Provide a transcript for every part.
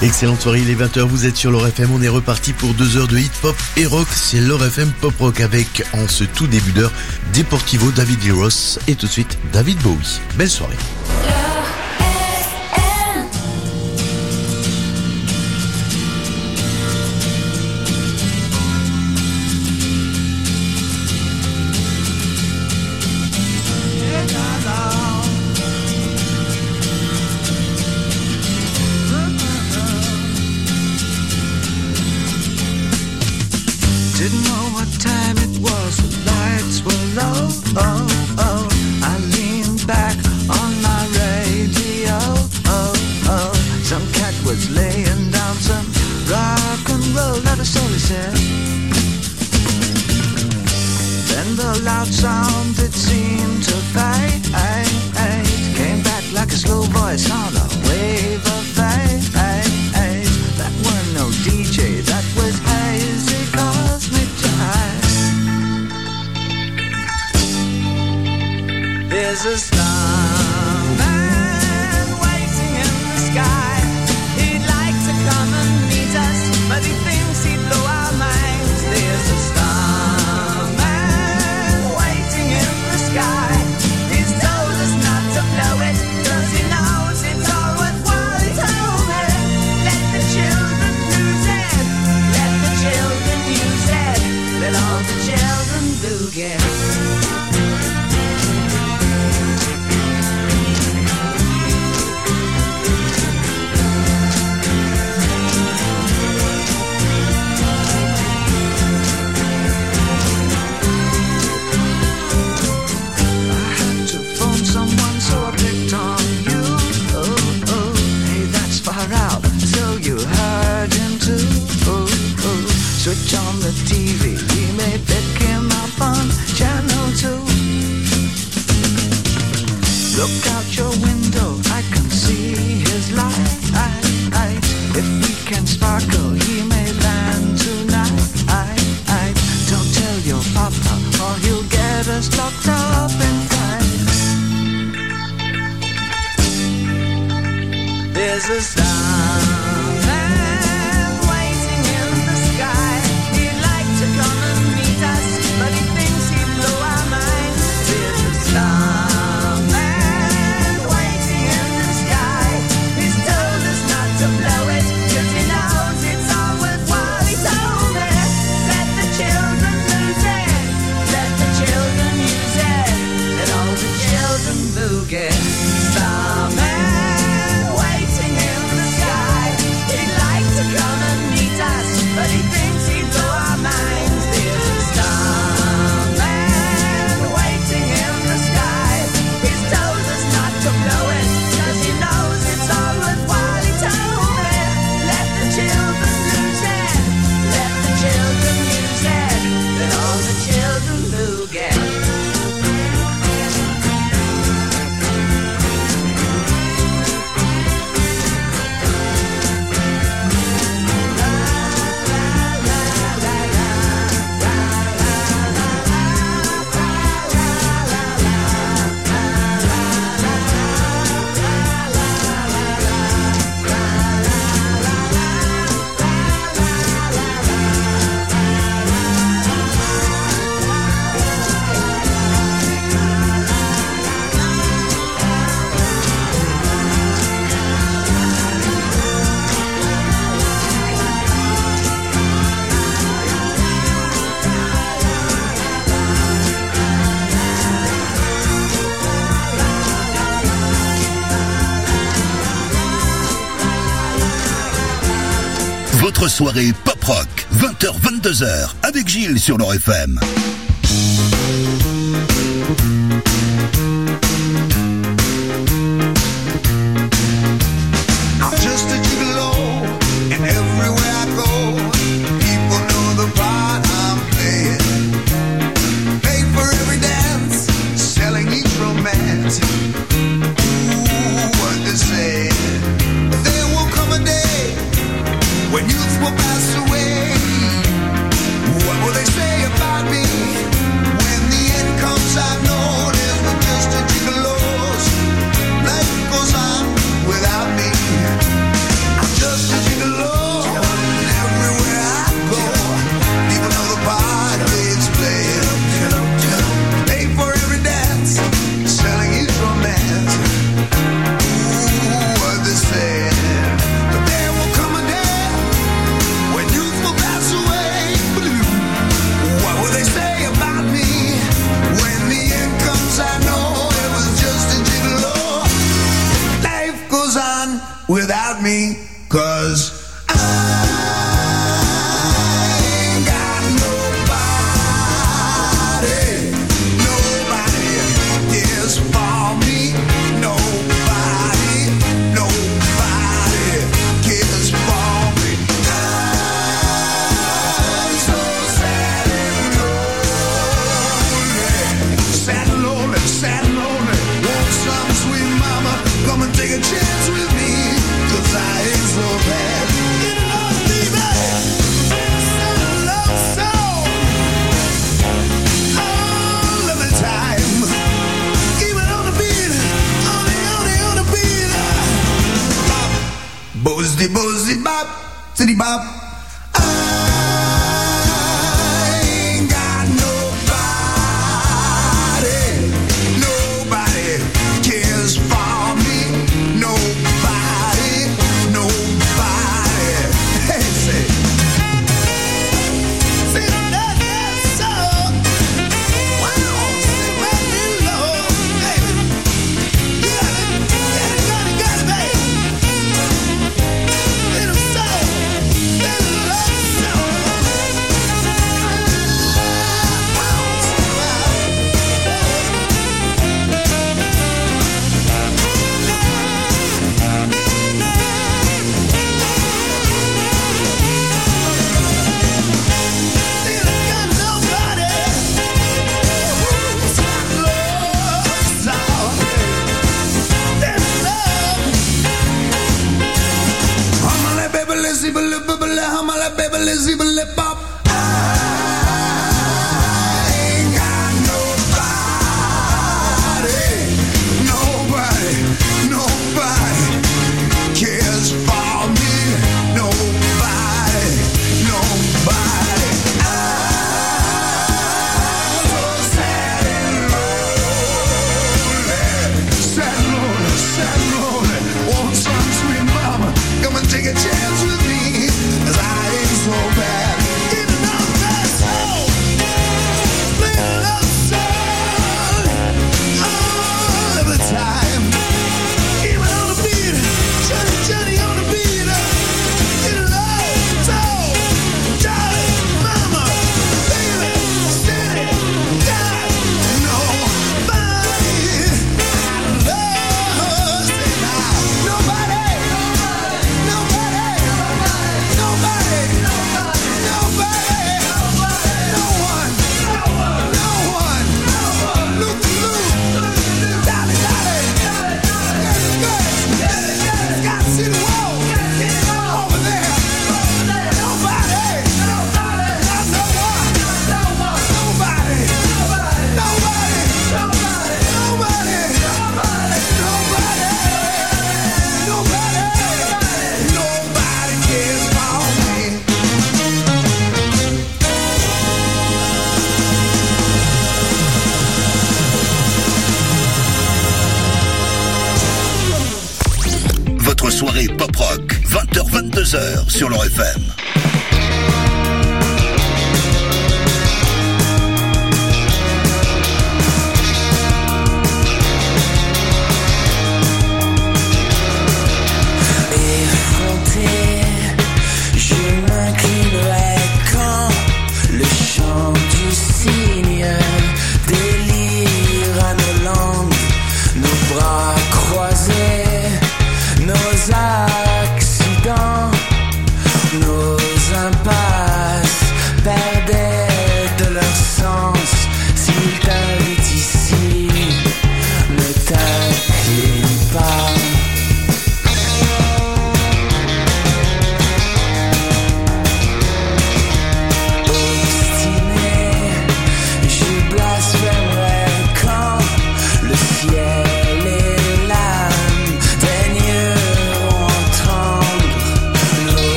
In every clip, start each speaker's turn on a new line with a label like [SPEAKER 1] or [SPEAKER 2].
[SPEAKER 1] Excellente soirée, il est 20h, vous êtes sur l'Or FM, on est reparti pour 2 heures de hip-hop et rock, c'est l'Or FM Pop Rock avec, en ce tout début d'heure, Deportivo, David Lee Roth et tout de suite David Bowie. Belle soirée.
[SPEAKER 2] Didn't know what time it was, the lights were low. Oh, oh, I leaned back on my radio. Oh, oh, some cat was laying down some rock and roll, not a soul he said. Then the loud sound, it seemed to fade. Came back like a slow voice on a wave of fade. That weren't no DJ, that was hazy cosmic jive. There's a starman waiting in the sky. He'd like to come and meet us, but he thinks he'd blow our minds. There's a starman waiting in the sky. He's told us not to blow it, 'cause he knows it's all worthwhile. He told me, let the children lose it, let the children use it, let all the children boogie. Switch on the TV, we may pick him up on channel 2. Look out your window, I can see his light. If we can sparkle, he may land tonight. Don't tell your papa, or he'll get us locked up inside. There's a starman waiting in the sky. He'd like to come and meet us, but he thinks he'd blow our minds. There's a starman waiting in the sky. He's told us not to blow it, 'cause he knows it's all worthwhile. He told me, let the children lose it, let the children use it, let all the children boogie. Starman waiting in the sky. He'd like to come and meet us, but he thinks he'd blow our minds. There's a starman waiting in the sky. He's told us not to blow it, 'cause he knows it's all worthwhile. He told me, let the children lose it, let the children use it, let all the children boogie.
[SPEAKER 3] Votre soirée pop rock, 20h-22h, avec Gilles sur l'Or FM.
[SPEAKER 4] I'm just a gigolo, and everywhere I go, people know the part I'm playing. Pay for every dance, selling each romance. Ooh, what they say. There will come a day when youth will pass away. What will they say about me? 'cause I ain't got nobody, nobody cares for me, nobody, nobody cares for me. I'm so sad and lonely, sad and lonely. Want some sweet mama, come and take a chance with me, 'cause I ain't so bad. You know, baby, so love song all of the time. Even on the beat, on the beat. Bop, bozzy, bozzy, bop, city bop. I ain't got nobody, nobody cares for me, nobody, nobody. Hey, say that song. Wow, sing that little love, baby. You got it, baby. Little soul, little love song. Take a chance with me, 'cause I ain't so bad. Even on that soul, little love song all of the time. Even on the beat, Johnny on the beat. Little love soul, darling, mama, baby, city, got nobody. Love, say now, nobody.
[SPEAKER 3] Votre soirée pop-rock, 20h-22h sur leur FM.
[SPEAKER 2] Effronté, je m'inclinerai quand le chant du cygne délire à nos langues, nos bras croisés, nos accidents, nos impasses.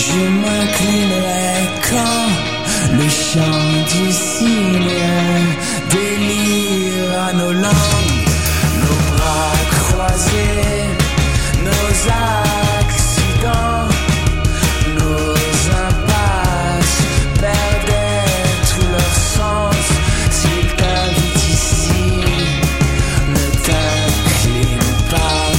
[SPEAKER 2] Je m'inclinerai quand le chant du cygne délire à nos langues, nos bras croisés, nos accidents, nos impasses perdaient tout leur sens. S'il t'invite ici, ne t'incline pas.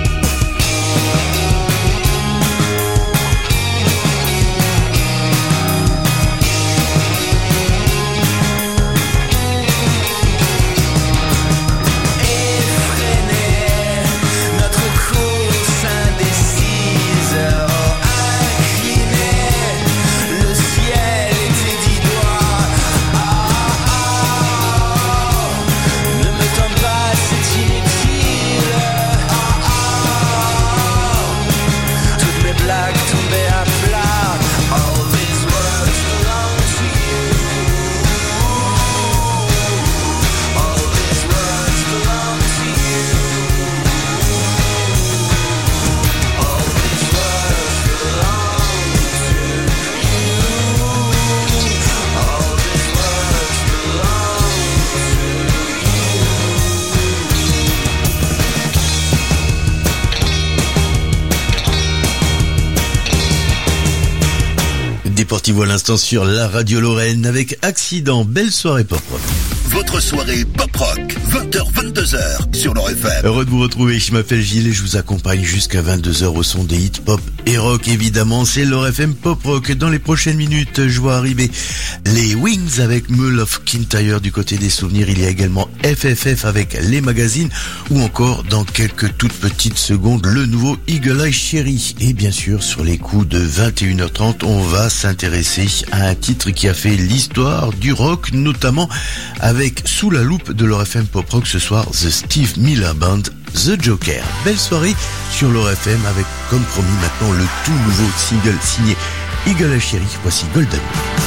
[SPEAKER 1] Deportivo à l'instant sur la radio Lorraine avec Accident. Belle soirée pop rock.
[SPEAKER 3] Votre soirée pop rock, 20h, 22h sur leur FM.
[SPEAKER 1] Heureux de vous retrouver, je m'appelle Gilles et je vous accompagne jusqu'à 22h au son des hits pop et rock évidemment. C'est leur FM pop rock. Dans les prochaines minutes, je vois arriver les Wings avec Mull of Kintyre du côté des souvenirs. Il y a également FFF avec les magazines ou encore dans quelques toutes petites secondes le nouveau Eagle Eye Cherry. Et bien sûr sur les coups de 21h30, on va s'intéresser à un titre qui a fait l'histoire du rock, notamment avec sous la loupe de leur FM Pop Rock ce soir The Steve Miller Band, The Joker. Belle soirée sur leur FM avec comme promis maintenant le tout nouveau single signé Eagle Eye Cherry. Voici Golden.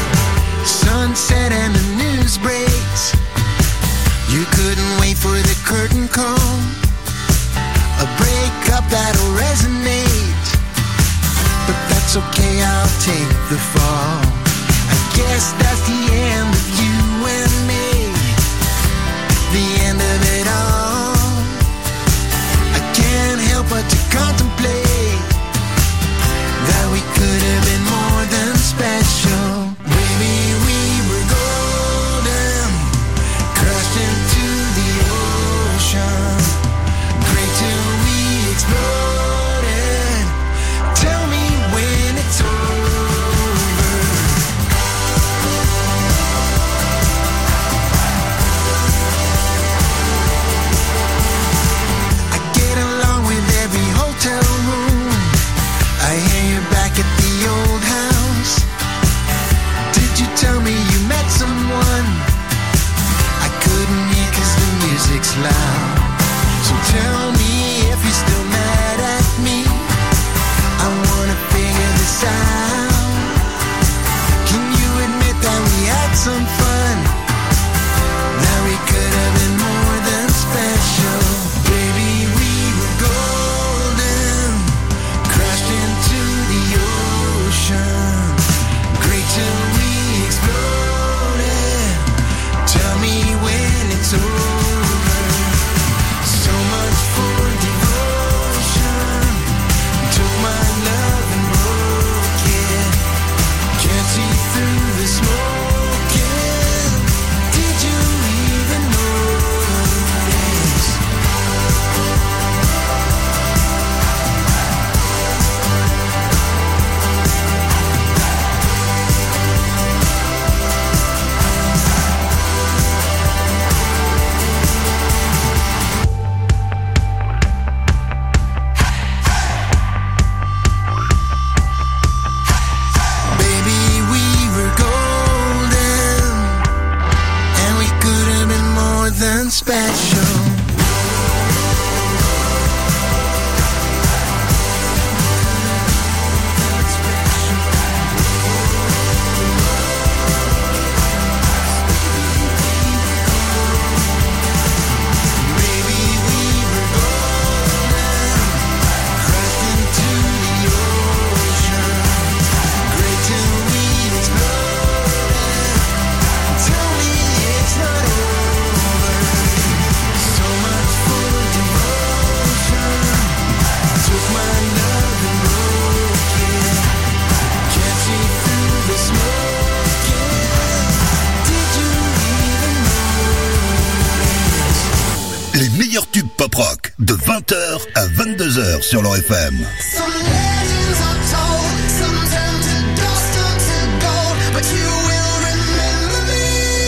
[SPEAKER 4] Sunset and the news breaks. You couldn't wait for the curtain call. A breakup that'll resonate. But that's okay, I'll take the fall. I guess that's the end of you and me. The end of it all. I can't help but to contemplate that we could have been more than special. Baby, we were golden, crashed into the ocean. Great till we exploded. Tell me when it's over. I get along with every hotel room. I hear you're back at the old house. Did you tell me you met someone? I couldn't hear 'cause the music's loud. So tell me if you're still mad at me. I wanna figure this out. Can you admit that we had some fun? That we could have been more than special. Baby, we were golden, crashed into the ocean. Great till we exploded. Tell me when it's over. So much for
[SPEAKER 3] Les meilleurs tubes pop-rock de 20h à 22h sur leur FM.
[SPEAKER 4] Some legends are told, some turn to dust or to gold, but you will remember me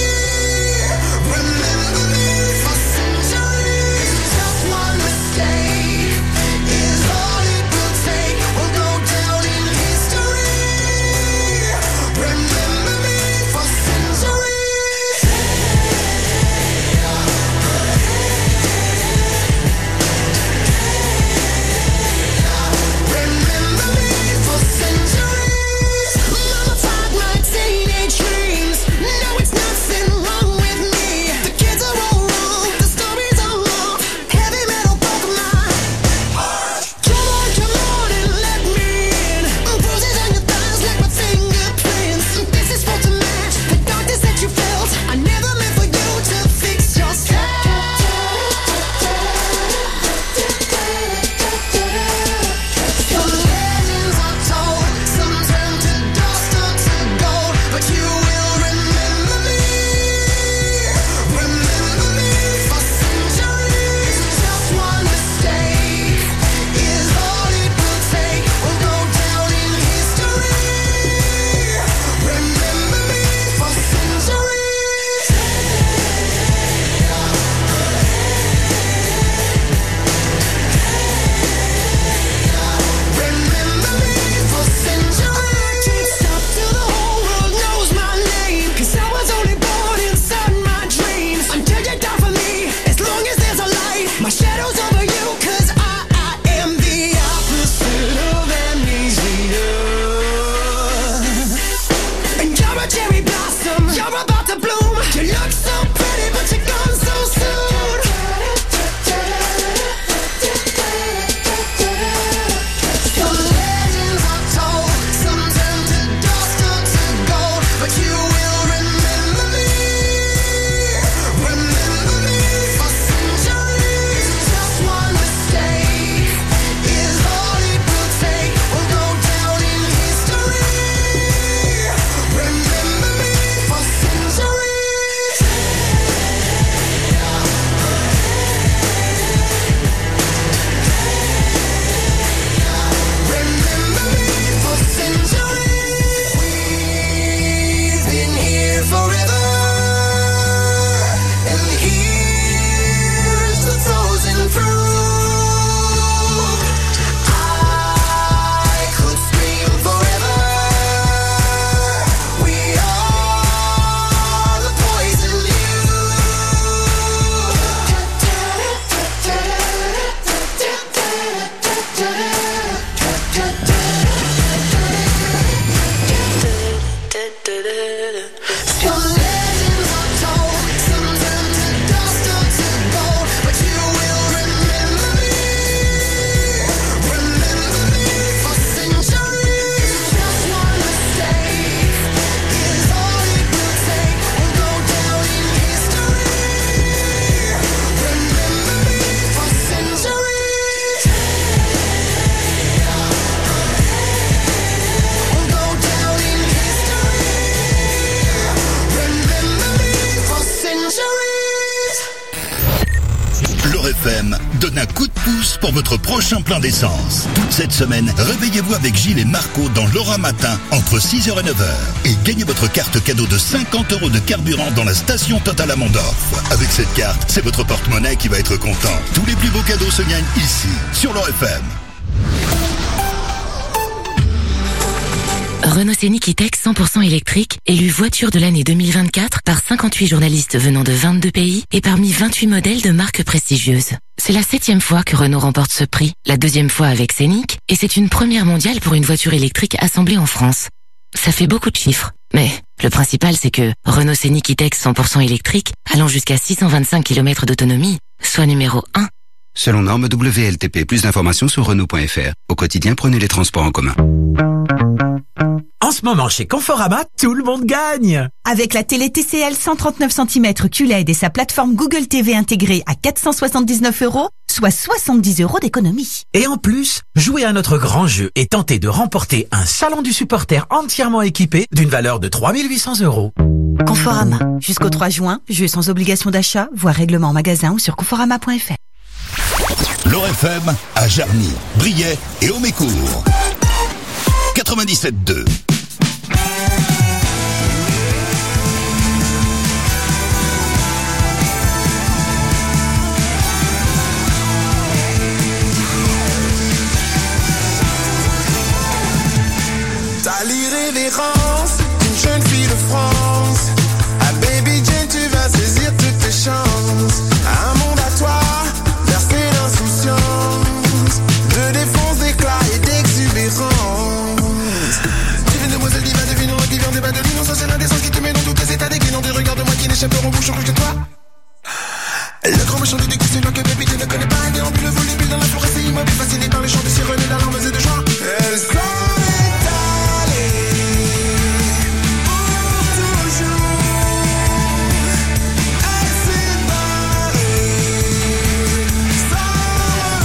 [SPEAKER 4] for centuries. Just one mistake is all it will take. We'll go down in history. Remember me for centuries. Remember me for centuries. Mama taught my teenage dreams. No, it's nothing wrong with me. The kids are all wrong, the stories are wrong. Heavy metal broke my heart. Come on and let me in. Bruises on your thighs like my fingerprints. This is for to match the darkness that you felt. I never meant for you to fix yourself. Some legends are told, some turn to dust or to gold, but you will remember me for centuries. Just one mistake is all it will take. We'll go down in history. Remember me for centuries. Remember me for centuries. I can't stop till the whole world knows my name, 'cause I was only born inside my dreams. Until you die for me, as long as there's a light, my shadow's over you, 'cause I am the opposite of amnesia. And you're a cherry blossom, you're about to bloom. You look so pretty, but you're gone so soon. Some legends are told, some turn to dust or to gold, but you will remember me for centuries. Just one mistake is all it will take. We'll go down in history. Remember me for centuries. Remember me for centuries. We've been here forever, and here's the frozen proof. I could scream forever. We are the poison Some legends are told, some turn to dust or to gold, but you will remember me for centuries. Just one mistake is all it will take. We'll go down in history. Remember me for centuries. We'll go down in history. Remember me for centuries.
[SPEAKER 3] Leur FM donne un coup de pouce pour votre prochain plein d'essence. Toute cette semaine, réveillez-vous avec Gilles et Marco dans Laura Matin entre 6h et 9h. Et gagnez votre carte cadeau de 50 € de carburant dans la station Total à Mondorf. Avec cette carte, c'est votre porte-monnaie qui va être content. Tous les plus beaux cadeaux se gagnent ici, sur leur FM.
[SPEAKER 5] Renault Scénic E-Tech 100% électrique, élu voiture de l'année 2024 par 58 journalistes venant de 22 pays et parmi 28 modèles de marques prestigieuses. C'est la 7e fois que Renault remporte ce prix, la 2e fois avec Scénic, et c'est une première mondiale pour une voiture électrique assemblée en France. Ça fait beaucoup de chiffres, mais le principal c'est que Renault Scénic E-Tech 100% électrique, allant jusqu'à 625 km d'autonomie, soit numéro 1.
[SPEAKER 6] Selon norme WLTP, plus d'informations sur Renault.fr. Au quotidien, prenez les transports en commun.
[SPEAKER 7] En ce moment, chez Conforama, tout le monde gagne.
[SPEAKER 8] Avec la télé TCL 139 cm QLED et sa plateforme Google TV intégrée à 479 €, soit 70 € d'économie.
[SPEAKER 7] Et en plus, jouez à notre grand jeu et tentez de remporter un salon du supporter entièrement équipé d'une valeur de 3 800 €.
[SPEAKER 8] Conforama. Jusqu'au 3 juin, jeu sans obligation d'achat, voire règlement en magasin ou sur conforama.fr.
[SPEAKER 3] L'ORFM à Jarny, Briey et Aumécourt. 97.2.
[SPEAKER 4] T'as l'irrévérence d'une jeune fille de France. À Baby Jane, tu vas saisir toutes tes chances. Un monde à toi, bercé d'insouciance, de défense, d'éclat et d'exubérance. Divine demoiselle, diva, devinant, divin, débat de l'innocence et l'indécence qui te met dans tous tes états déclinants. Des regards de moi qui n'échapperont bouche rouge de toi. Le grand méchant du dégoût, c'est moi que Baby Jane ne connaît pas. Un déambule volubile dans la forêt, c'est immobile, fasciné par les chants de sirènes et d'alarmes et de joie. Elle s'en est allée pour toujours. Elle s'est barrée sans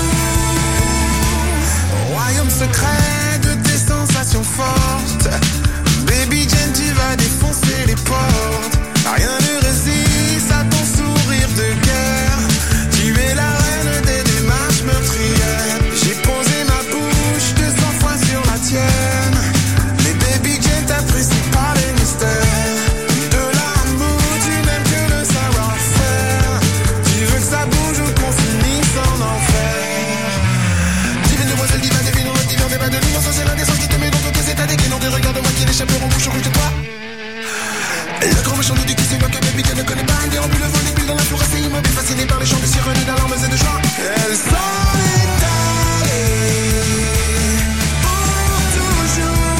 [SPEAKER 4] retour. Royaume secret de tes sensations fortes. Baby Jane, tu vas défoncer les portes. Rien ne résiste à ton sourire de guerre. Tu es la reine des démarches meurtrières. J'ai posé ma bouche 200 fois sur la tienne. Mais Baby Jane t'apprécie pas les mystères de l'amour, tu n'aimes que le savoir-faire. Tu veux que ça bouge ou qu'on finisse en enfer. Divine demoiselle, diva, devinant, divin, débat de l'innocence, c'est l'indécence qui te met dans tous tes états déclinants. Des regards de moi qui n'échapperont bouche rouge de toi. Le grand méchant nous dit que c'est moi que Baby Jane ne connaît pas. Un déambule volubile dans la forêt, c'est immobile, fasciné par les chants de sirènes et d'alarmes et de joie. Elle s'en est allée pour toujours.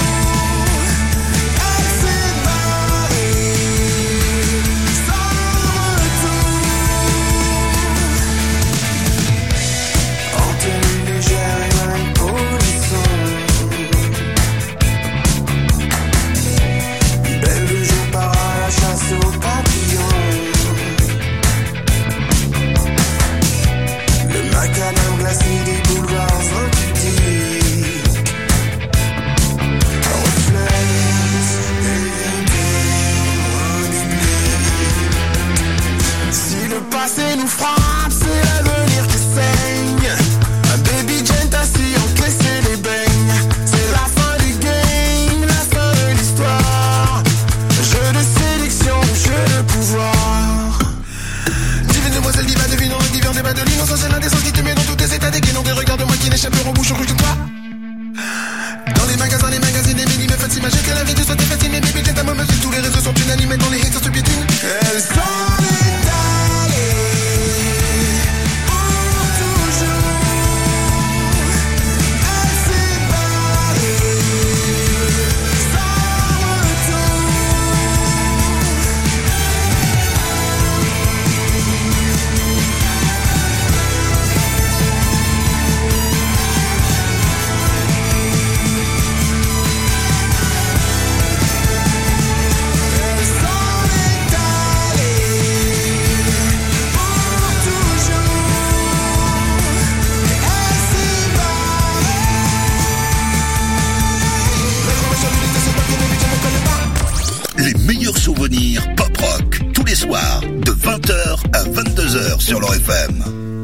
[SPEAKER 4] Elle s'est barrée sans retour. En tenue légère et main polissante. Belle de jour part à la chasse aux papillons. Le macadam glacé des boulevards intuitifs reflète une témoin d'oubli. Si le passé nous frappe, c'est l'avenir qui saigne. Un Baby Jane t'a si encaissé les beignes. C'est la fin du game, la fin de l'histoire. Jeu de sélection, jeu de pouvoir. Divine demoiselle, diva, devinant, divin, débat de l'innocence et l'indécence qui te met dans tous tes états déclinants. Des regards de moi qui n'échapperont bouche rouge de toi. Dans les magasins, les magazines, les mini me font s'imaginer que la vie de soit fascine. Mais Baby Jane, ta maman, tous les réseaux sont unanimes. Dans les hits, se piétinent. Elle s'en est allée pour toujours. Elle s'est barrée sans retour. Elle s'en est allée pour toujours. Elle s'est barrée. Le grand méchant nous dit que c'est moi que Baby Jane ne connaît pas.
[SPEAKER 3] Les meilleurs souvenirs pop rock tous les soirs de 20h à 22h sur l'ORFM.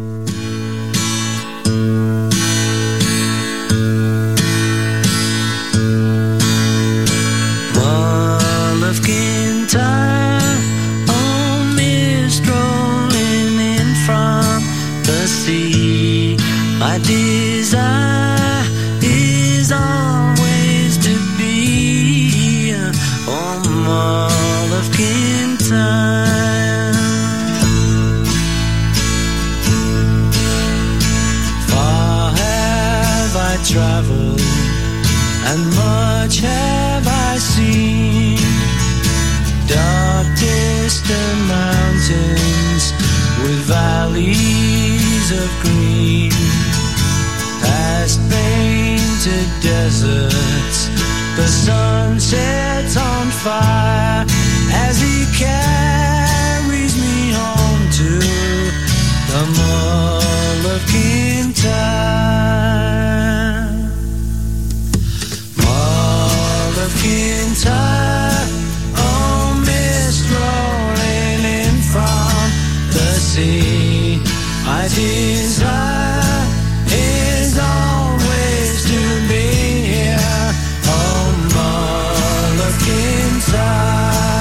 [SPEAKER 2] Wall of Kintyre, on me strolling in from the sea. My desire is always to be on Wall of Kintyre. Far have I traveled, and much have I seen. Dark distant mountains with valleys of green, past painted deserts, the sun sets on fire as he carries me home to the mother. My desire is always to be here on Molokintai.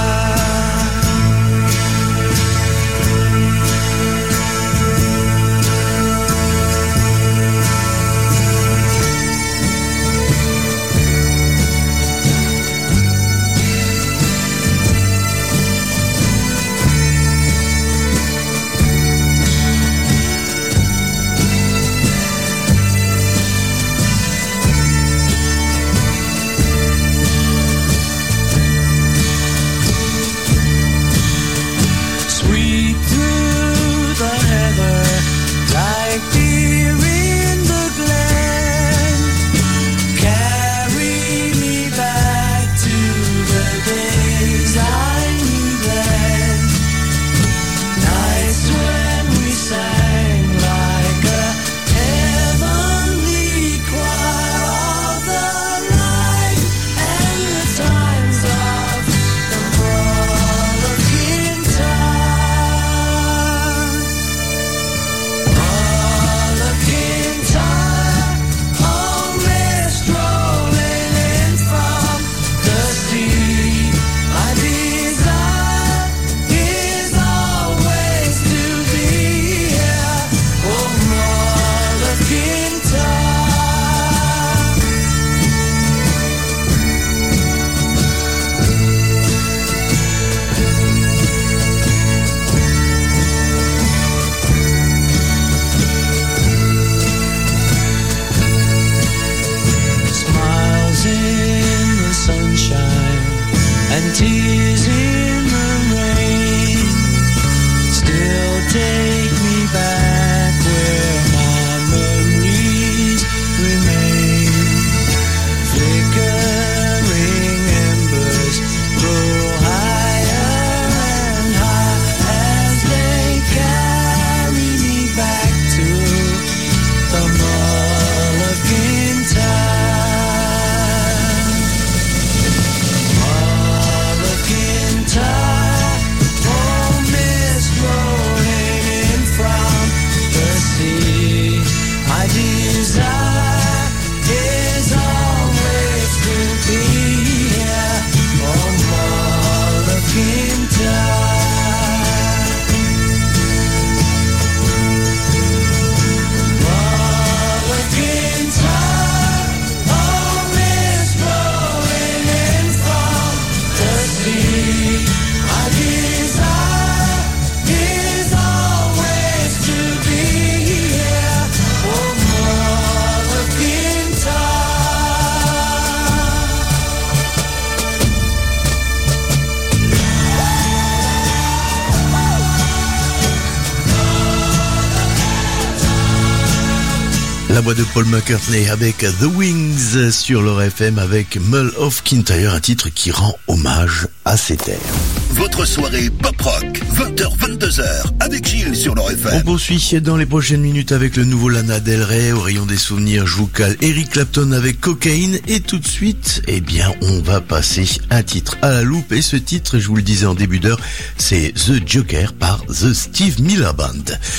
[SPEAKER 1] La voix de Paul McCartney avec The Wings sur leur FM avec Mull of Kintyre, un titre qui rend hommage à ses terres.
[SPEAKER 3] Votre soirée pop-rock, 20h-22h, avec Gilles sur leur FM.
[SPEAKER 1] On poursuit dans les prochaines minutes avec le nouveau Lana Del Rey. Au rayon des souvenirs, je vous cale Eric Clapton avec Cocaine. Et tout de suite, on va passer un titre à la loupe. Et ce titre, je vous le disais en début d'heure, c'est The Joker par The Steve Miller Band.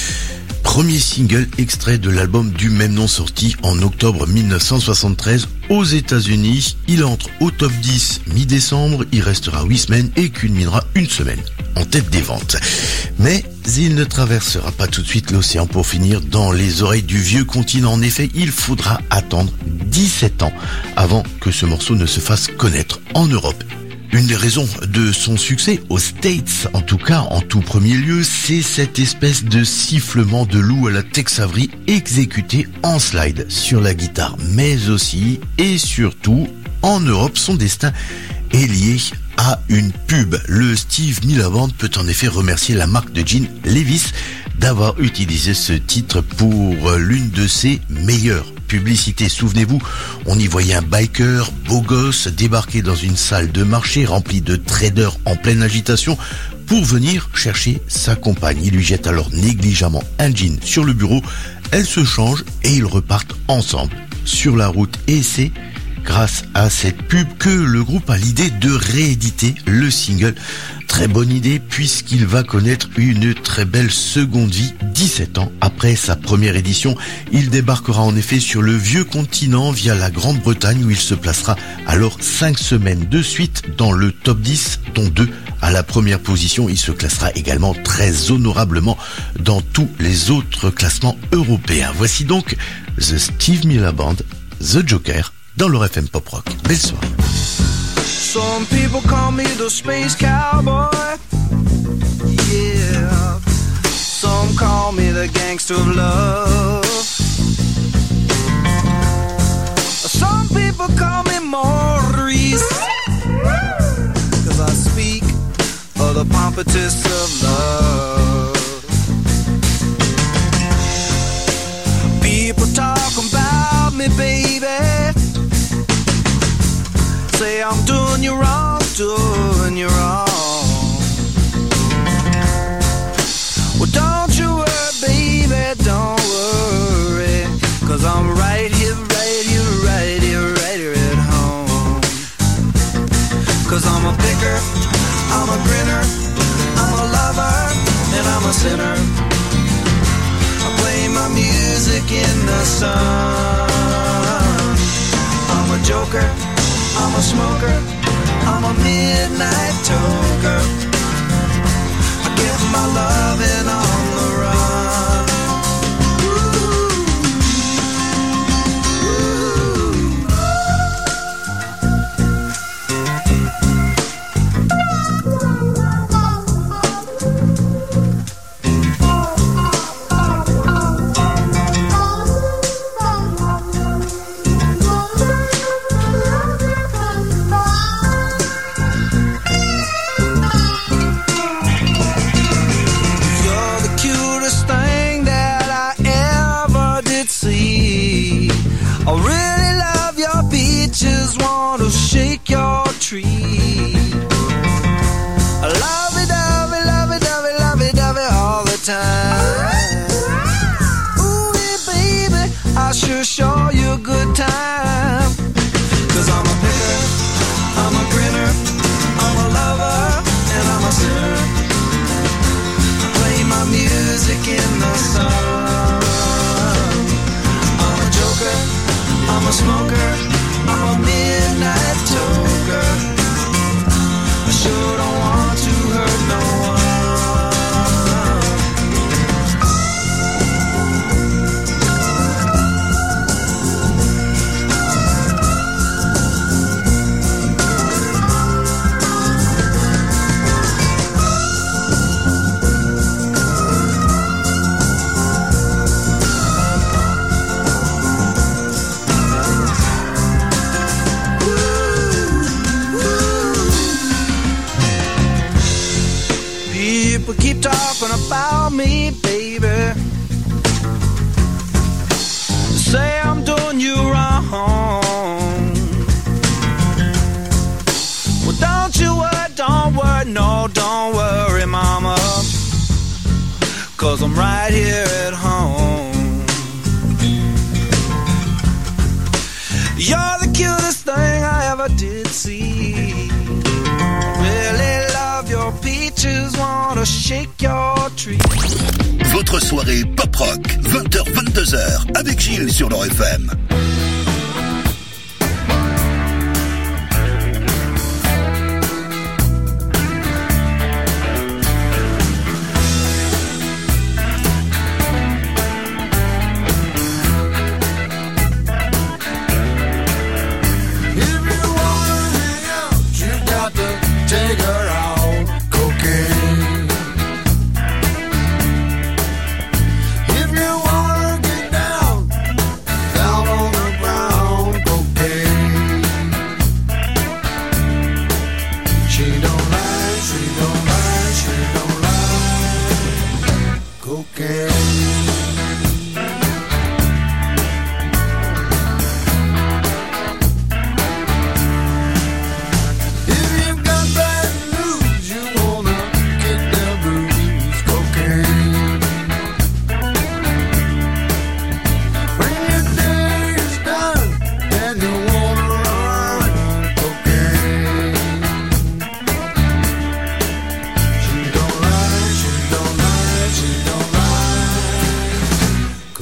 [SPEAKER 1] Premier single extrait de l'album du même nom sorti en octobre 1973 aux États-Unis. Il entre au top 10 mi-décembre, il restera 8 semaines et culminera une semaine en tête des ventes. Mais il ne traversera pas tout de suite l'océan pour finir dans les oreilles du vieux continent. En effet, il faudra attendre 17 ans avant que ce morceau ne se fasse connaître en Europe. Une des raisons de son succès, aux States en tout cas, en tout premier lieu, c'est cette espèce de sifflement de loup à la Tex Avery exécuté en slide sur la guitare, mais aussi et surtout en Europe, son destin est lié à une pub. Le Steve Miller Band peut en effet remercier la marque de jeans Levi's d'avoir utilisé ce titre pour l'une de ses meilleures publicités. Souvenez-vous, on y voyait un biker beau gosse débarquer dans une salle de marché remplie de traders en pleine agitation pour venir chercher sa compagne. Il lui jette alors négligemment un jean sur le bureau, elle se change et ils repartent ensemble sur la route. Et c'est grâce à cette pub que le groupe a l'idée de rééditer le single. Très bonne idée puisqu'il va connaître une très belle seconde vie 17 ans après sa première édition. Il débarquera en effet sur le vieux continent via la Grande-Bretagne où il se placera alors 5 semaines de suite dans le top 10, dont 2 à la première position. Il se classera également très honorablement dans tous les autres classements européens. Voici donc The Steve Miller Band, The Joker, dans leur FM Pop Rock. Belle soirée.
[SPEAKER 2] Some people call me the space cowboy. Yeah. Some call me the gangster of love. Some people call me Maurice, 'cause I speak of the pompatus of love. People talk about me, baby. Say I'm doing you wrong, doing you wrong. Well, don't you worry, baby, don't worry, 'cause I'm right here, right here, right here, right here at home. 'Cause I'm a picker, I'm a grinner, I'm a lover, and I'm a sinner. I play my music in the sun. I'm a joker, I'm a smoker, I'm a midnight toker. I get my loving on the run. I really love your beaches, wanna shake your tree. I love it, love it, love it, love it, love it, love it all the time. Ooh, yeah, baby, I sure show you a good time. 'Cause I'm a picker, I'm a grinner, I'm a lover, and I'm a sinner. I play my music in the sun. I'm a joker, I'm a smoker, I'm a midnight toker. I sure don't want to hurt no one. People keep talking about me, baby. Say I'm doing you wrong. Well, don't you worry, no, don't worry, mama. 'Cause I'm right here at home. You're the cutest thing I ever did see. Really love your peaches, wanna shake your tree.
[SPEAKER 3] Votre soirée pop rock, 20h-22h, avec Gilles sur leur FM.
[SPEAKER 4] If you wanna get down, down on the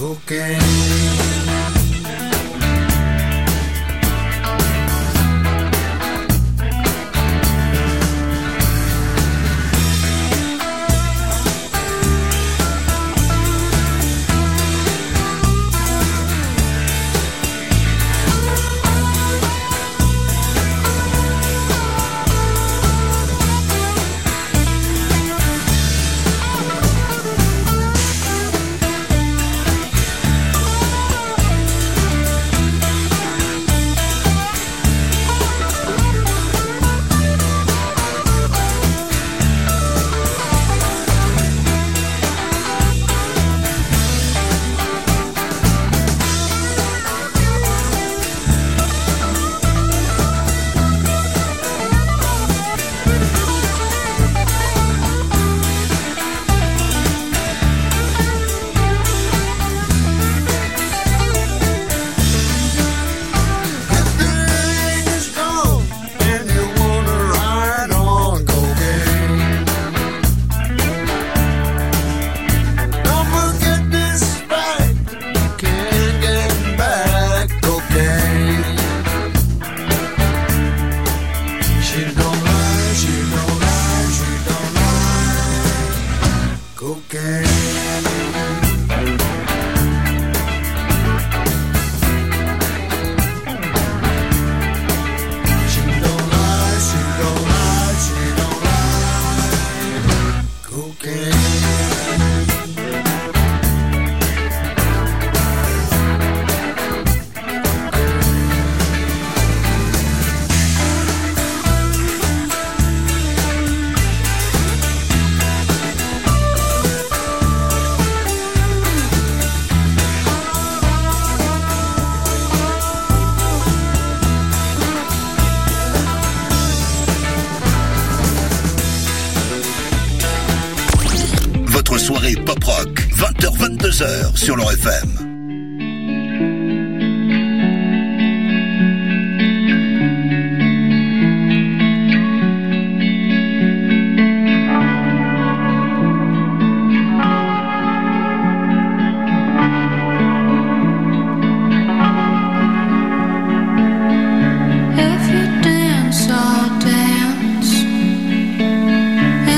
[SPEAKER 3] Soirée pop-rock, 20h-22h sur leur FM.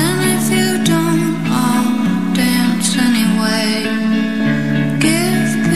[SPEAKER 9] Give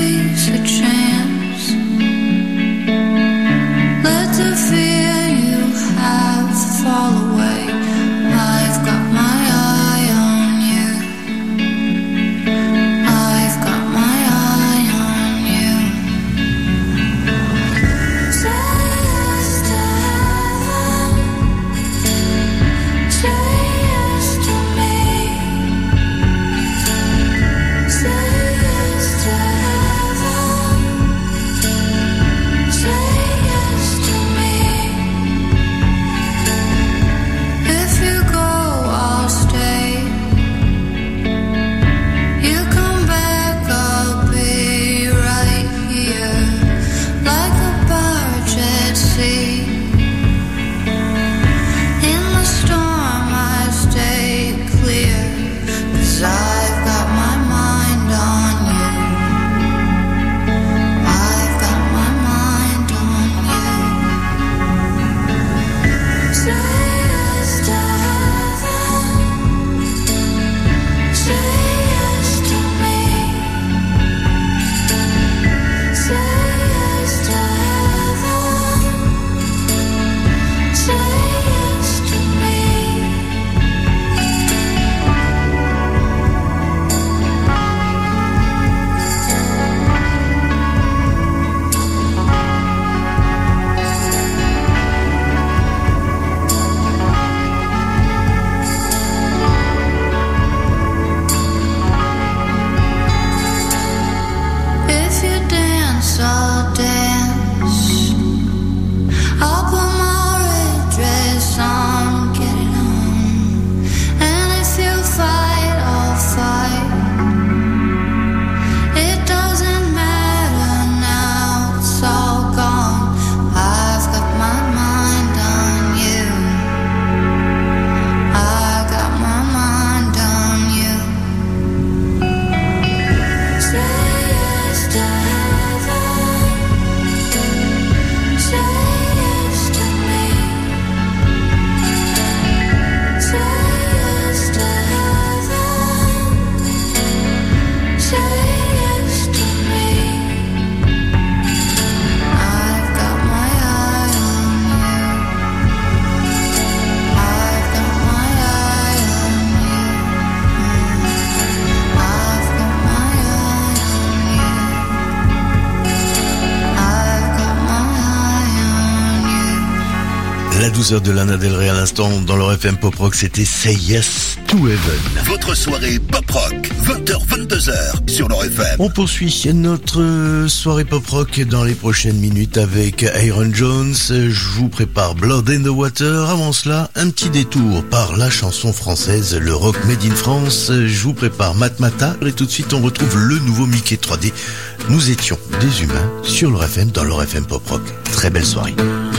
[SPEAKER 1] La douceur de Lana Del Rey à l'instant dans leur FM Pop Rock, c'était Say Yes to Heaven.
[SPEAKER 3] Votre soirée Pop Rock, 20h-22h sur leur FM.
[SPEAKER 1] On poursuit notre soirée Pop Rock dans les prochaines minutes avec Aaron Jones. Je vous prépare Blood in the Water. Avant cela, un petit détour par la chanson française, le rock made in France. Je vous prépare Matmata et tout de suite on retrouve le nouveau Mickey 3D. Nous étions des humains sur leur FM dans leur FM Pop Rock. Très belle soirée.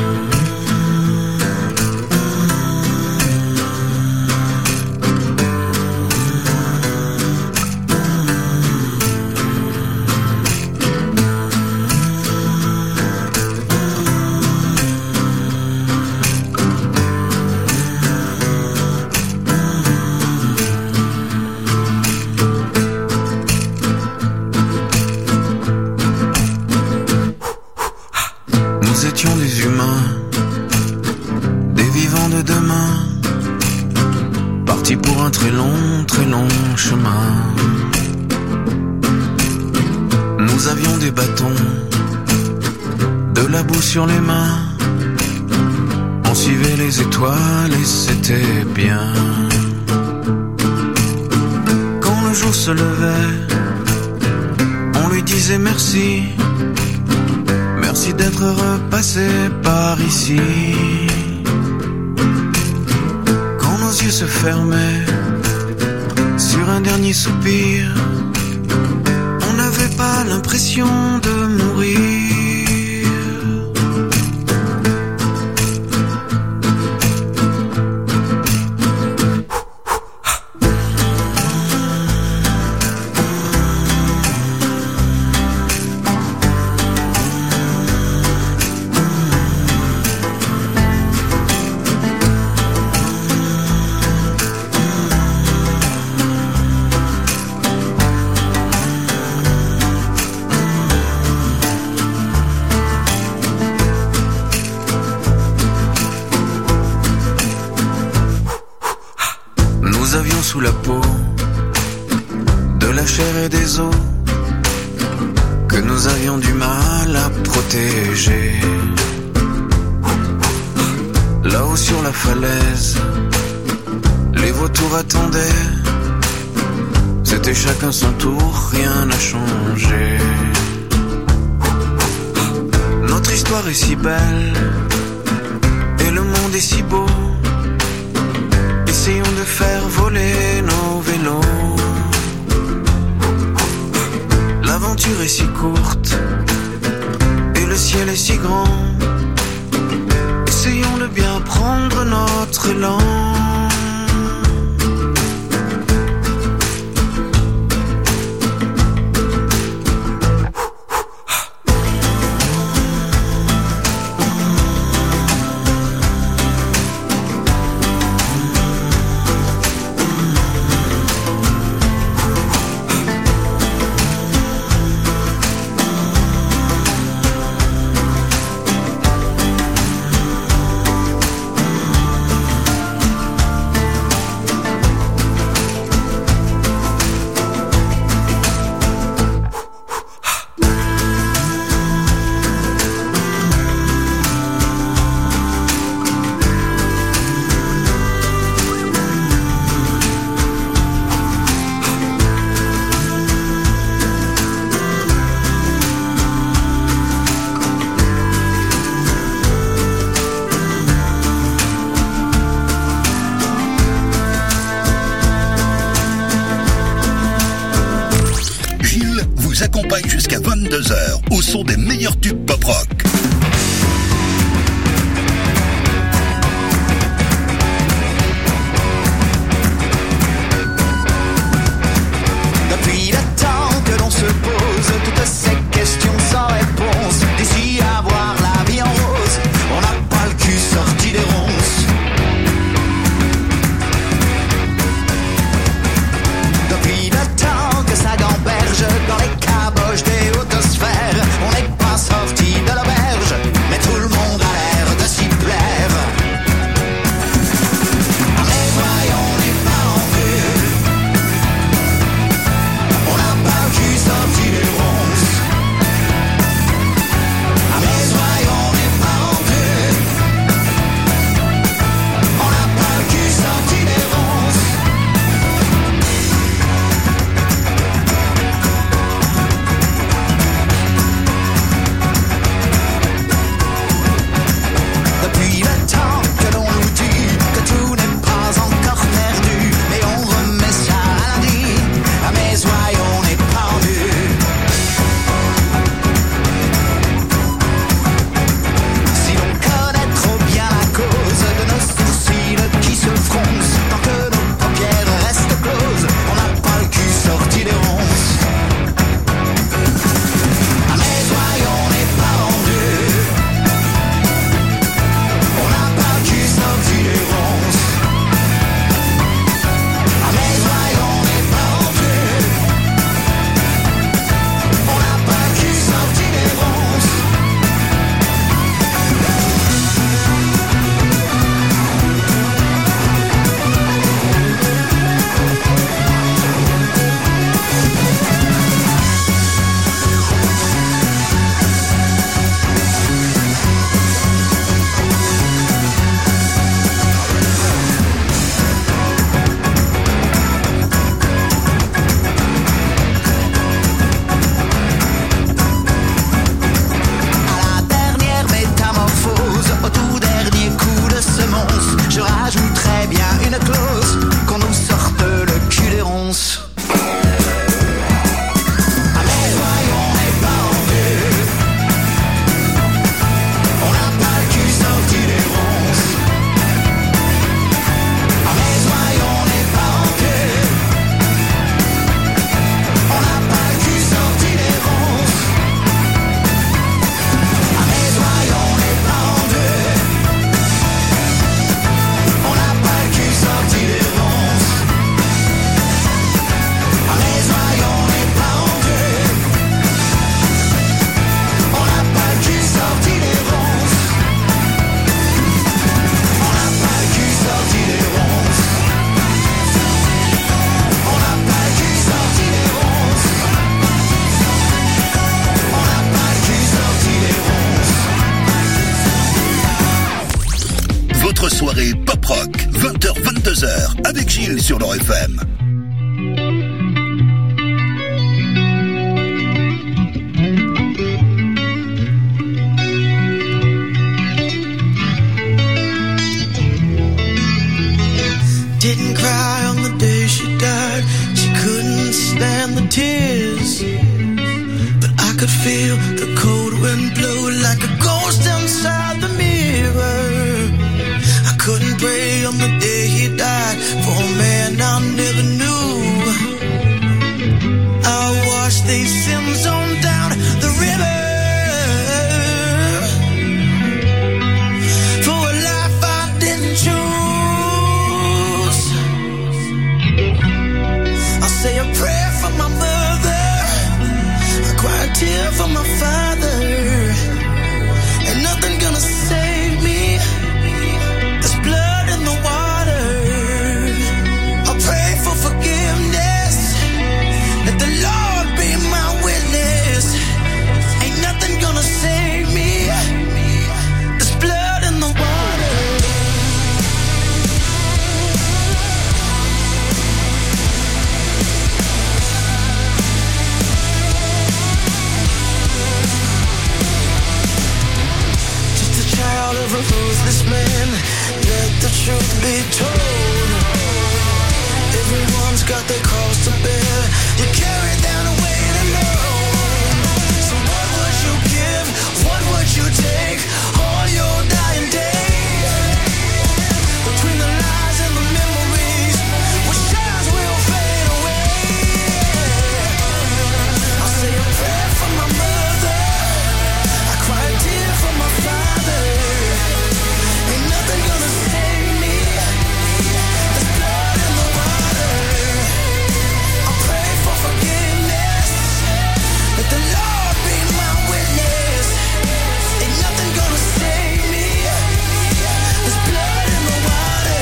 [SPEAKER 9] Sur les mains, on suivait les étoiles et c'était bien. Quand le jour se levait, on lui disait merci, merci d'être repassé par ici. Quand nos yeux se fermaient sur un dernier soupir, on n'avait pas l'impression de mourir. Sous la peau de la chair et des os que nous avions du mal à protéger. Là-haut sur la falaise, les vautours attendaient. C'était chacun son tour, rien n'a changé. Notre histoire est si belle et le monde est si beau. Essayons de faire voler nos vélos. L'aventure est si courte et le ciel est si grand. Essayons de bien prendre notre élan.
[SPEAKER 3] Jusqu'à 22h au son des meilleurs tubes pop rock.
[SPEAKER 2] Depuis le temps que l'on se pose toutes ces questions sans réponse, d'ici à voir la vie en rose, on n'a pas le cul sorti des ronces. Depuis le temps que ça gamberge dans les caboches des hautes sphères, on n'est pas sorti de l'auberge
[SPEAKER 3] Pop Rock, 20h-22h, avec Gilles sur leur FM.
[SPEAKER 9] Didn't cry on the day she died. She couldn't stand the tears. But I could feel the cold wind blow like a ghost inside the mirror. I couldn't pray on the day he died for a man I never knew. I watched these sins on down the river. Say a prayer for my mother, I cry a tear for my father. Ain't nothing gonna save me. There's blood in the water. I pray for forgiveness. Let the Lord be my witness. Ain't nothing gonna save me. There's blood in the water. Child of a ruthless man, let the truth be told. Everyone's got their cross to bear. You carry down a weight alone. So what would you give? What would you take? All your dying days. Between the lies and the memories, which shadows will fade away. I'll say a prayer for my mother. I cry a tear for my father. Ain't nothing gonna save me. There's blood in the water. I pray for forgiveness. Let the Lord be my witness. Ain't nothing gonna save me. There's blood in the water.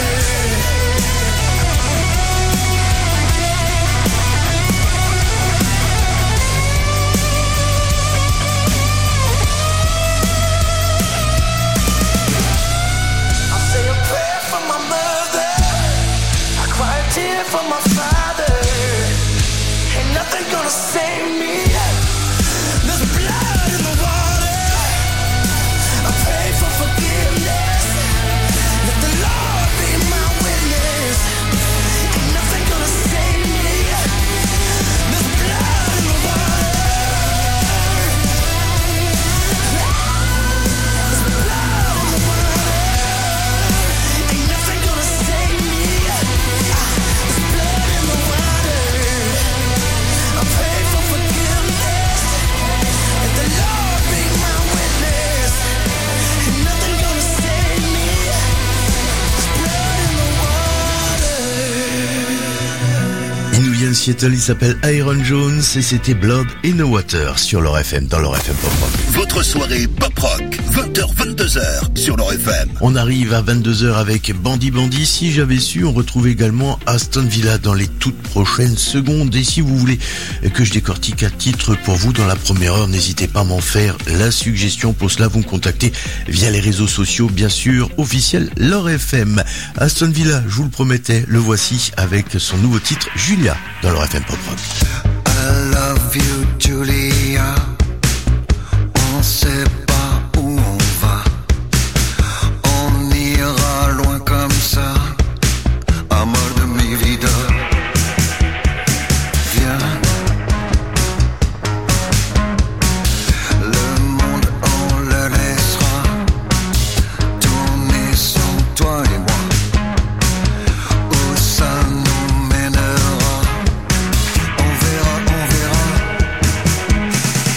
[SPEAKER 9] I say a prayer for my mother. I cry a tear for my father. Ain't nothing gonna save me. There's blood in the water. I pray for forgiveness. Let the Lord be my witness. Ain't nothing gonna save me. There's blood in the water. There's blood in the water. Ain't nothing gonna save me. There's blood in the water. I pray for forgiveness. Let the Lord be my witness. Ain't nothing gonna save me. There's blood in the water.
[SPEAKER 1] Il nous vient de Seattle, il s'appelle Iron Jones et c'était Blood in the Water sur leur FM, dans leur FM Pop Rock.
[SPEAKER 3] Votre soirée Pop Rock, 20h-22h, sur leur FM.
[SPEAKER 1] On arrive à 22h avec Bandy Bandy. Si j'avais su, on retrouve également Aston Villa dans les toutes prochaines secondes. Et si vous voulez que je décortique un titre pour vous dans la première heure, n'hésitez pas à m'en faire la suggestion. Pour cela, vous me contactez via les réseaux sociaux, bien sûr, officiels leur FM. Aston Villa, je vous le promettais, le voici avec son nouveau titre, Julia, dans leur FM Pop Rock.
[SPEAKER 4] I love you, Julia. On sait pas où on va. On ira loin comme ça. Amor de mi vida. Viens. Le monde, on le laissera tourner sans toi et moi. Où ça nous mènera, on verra, on verra.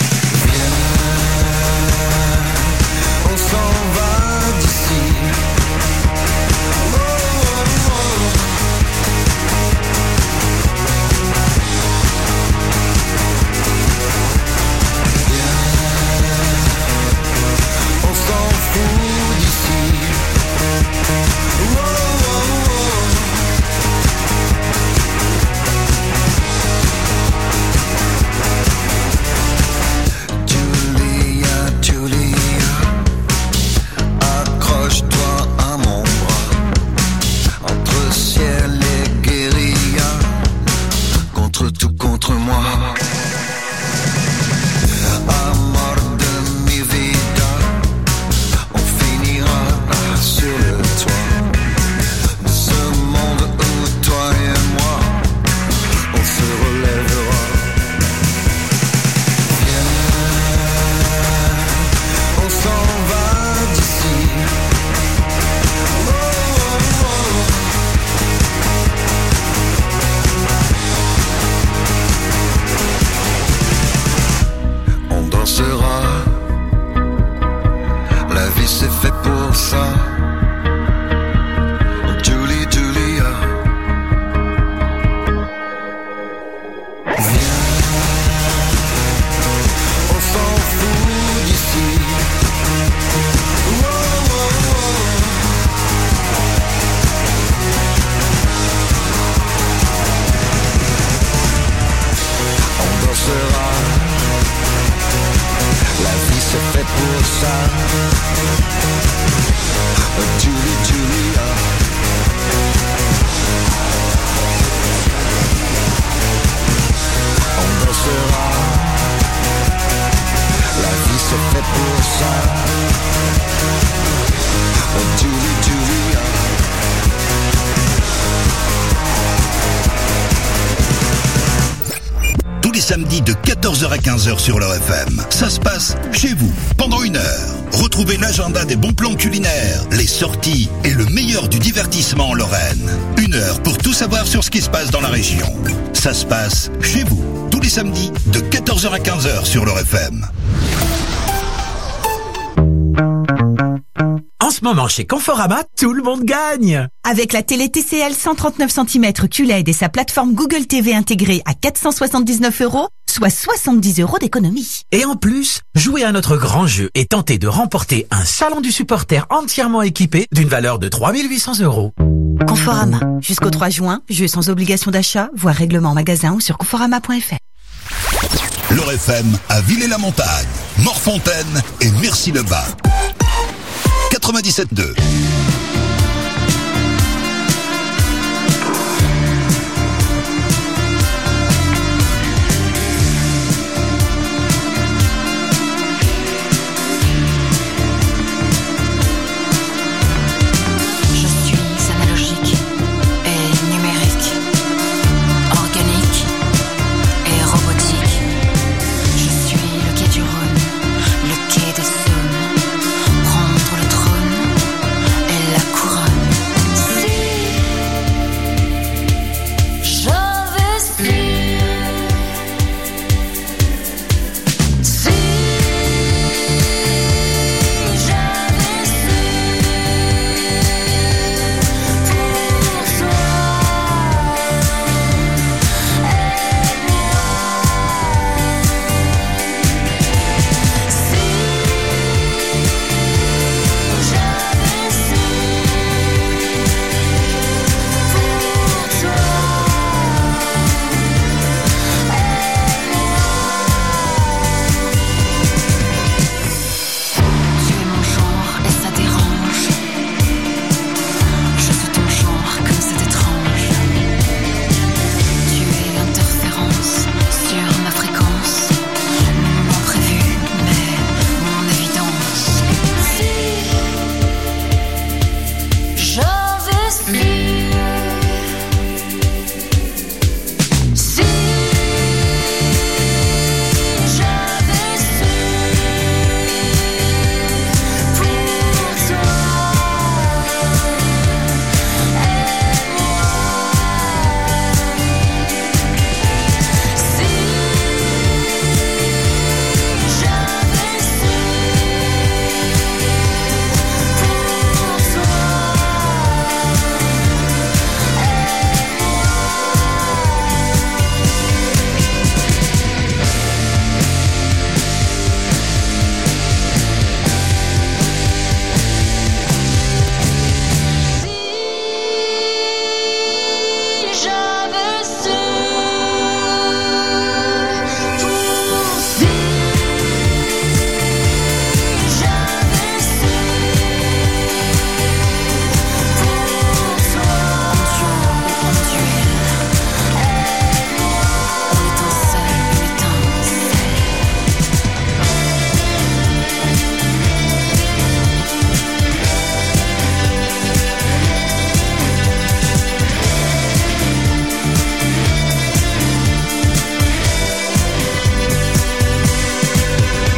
[SPEAKER 2] pour ça. Julie, Julia. On dansera. La vie se fait pour ça. Julie, Julia.
[SPEAKER 3] Tous les samedis de 14h à 15h sur leur FM. Ça se passe chez vous, pendant 1 heure. Retrouvez l'agenda des bons plans culinaires, les sorties et le meilleur du divertissement en Lorraine. 1 heure pour tout savoir sur ce qui se passe dans la région. Ça se passe chez vous, tous les samedis de 14h à 15h sur leur FM.
[SPEAKER 7] En ce moment, chez Conforama, tout le monde gagne.
[SPEAKER 8] Avec la télé TCL 139 cm QLED et sa plateforme Google TV intégrée à 479 €, soit 70 € d'économie.
[SPEAKER 7] Et en plus, jouez à notre grand jeu et tentez de remporter un salon du supporter entièrement équipé d'une valeur de 3 800 €.
[SPEAKER 8] Conforama. Jusqu'au 3 juin, jeu sans obligation d'achat, voire règlement en magasin ou sur conforama.fr.
[SPEAKER 3] Leur FM à Villers-la-Montagne, Morfontaine et Merci-le-Bas. 97.2.